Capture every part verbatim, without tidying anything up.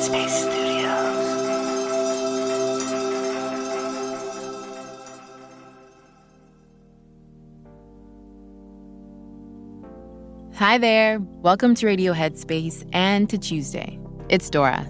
Headspace Studios. Hi there. Welcome to Radio Headspace and to Tuesday. It's Dora.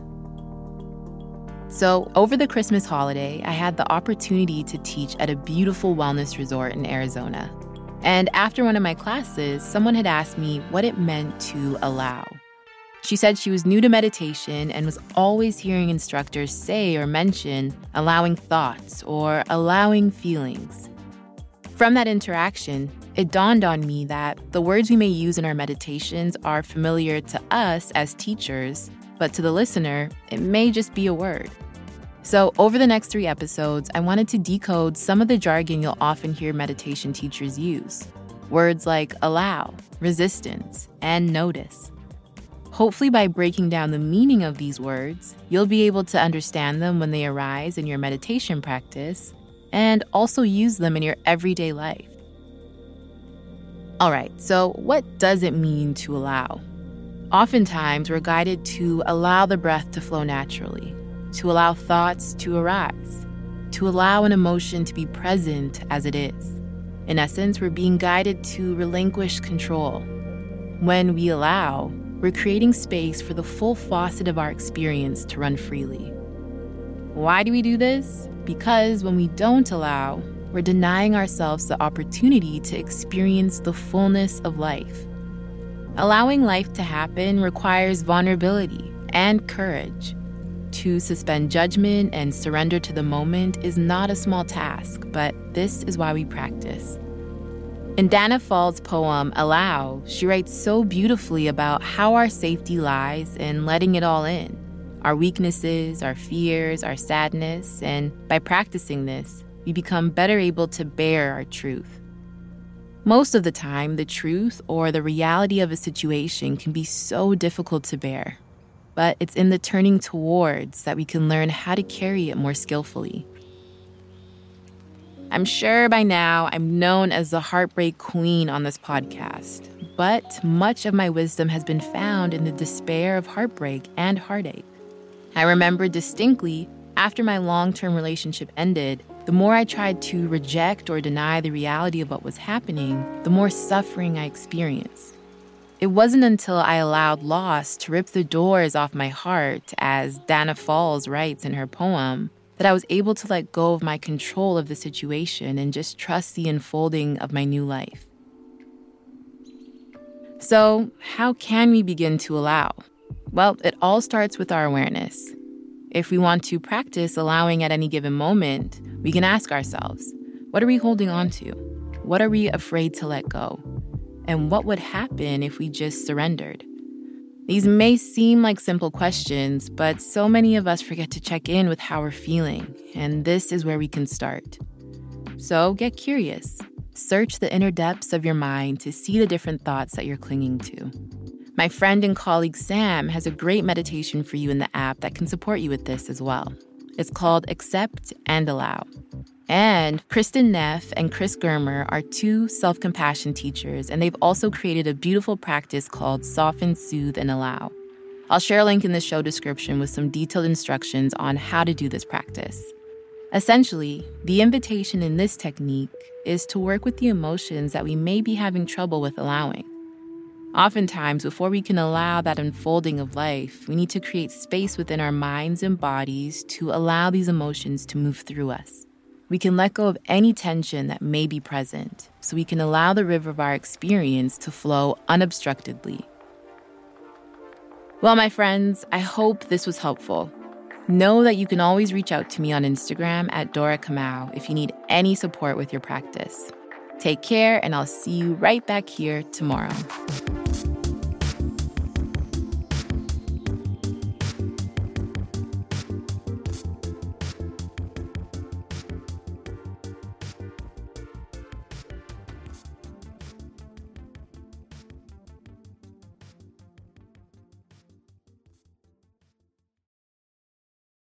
So, over the Christmas holiday, I had the opportunity to teach at a beautiful wellness resort in Arizona. And after one of my classes, someone had asked me what it meant to allow. She said she was new to meditation and was always hearing instructors say or mention allowing thoughts or allowing feelings. From that interaction, it dawned on me that the words we may use in our meditations are familiar to us as teachers, but to the listener, it may just be a word. So over the next three episodes, I wanted to decode some of the jargon you'll often hear meditation teachers use. Words like allow, resistance, and notice. Hopefully by breaking down the meaning of these words, you'll be able to understand them when they arise in your meditation practice and also use them in your everyday life. All right, so what does it mean to allow? Oftentimes, we're guided to allow the breath to flow naturally, to allow thoughts to arise, to allow an emotion to be present as it is. In essence, we're being guided to relinquish control. When we allow, we're creating space for the full faucet of our experience to run freely. Why do we do this? Because when we don't allow, we're denying ourselves the opportunity to experience the fullness of life. Allowing life to happen requires vulnerability and courage. To suspend judgment and surrender to the moment is not a small task, but this is why we practice. In Danna Faulds' poem, Allow, she writes so beautifully about how our safety lies in letting it all in. Our weaknesses, our fears, our sadness, and by practicing this, we become better able to bear our truth. Most of the time, the truth or the reality of a situation can be so difficult to bear. But it's in the turning towards that we can learn how to carry it more skillfully. I'm sure by now I'm known as the heartbreak queen on this podcast, but much of my wisdom has been found in the despair of heartbreak and heartache. I remember distinctly, after my long-term relationship ended, the more I tried to reject or deny the reality of what was happening, the more suffering I experienced. It wasn't until I allowed loss to rip the doors off my heart, as Danna Faulds writes in her poem, that I was able to let go of my control of the situation and just trust the unfolding of my new life. So, how can we begin to allow? Well, it all starts with our awareness. If we want to practice allowing at any given moment, we can ask ourselves, what are we holding on to? What are we afraid to let go? And what would happen if we just surrendered? These may seem like simple questions, but so many of us forget to check in with how we're feeling, and this is where we can start. So get curious. Search the inner depths of your mind to see the different thoughts that you're clinging to. My friend and colleague Sam has a great meditation for you in the app that can support you with this as well. It's called Accept and Allow. And Kristen Neff and Chris Germer are two self-compassion teachers, and they've also created a beautiful practice called Soften, Soothe, and Allow. I'll share a link in the show description with some detailed instructions on how to do this practice. Essentially, the invitation in this technique is to work with the emotions that we may be having trouble with allowing. Oftentimes, before we can allow that unfolding of life, we need to create space within our minds and bodies to allow these emotions to move through us. We can let go of any tension that may be present, so we can allow the river of our experience to flow unobstructedly. Well, my friends, I hope this was helpful. Know that you can always reach out to me on Instagram at Dora Kamau if you need any support with your practice. Take care, and I'll see you right back here tomorrow.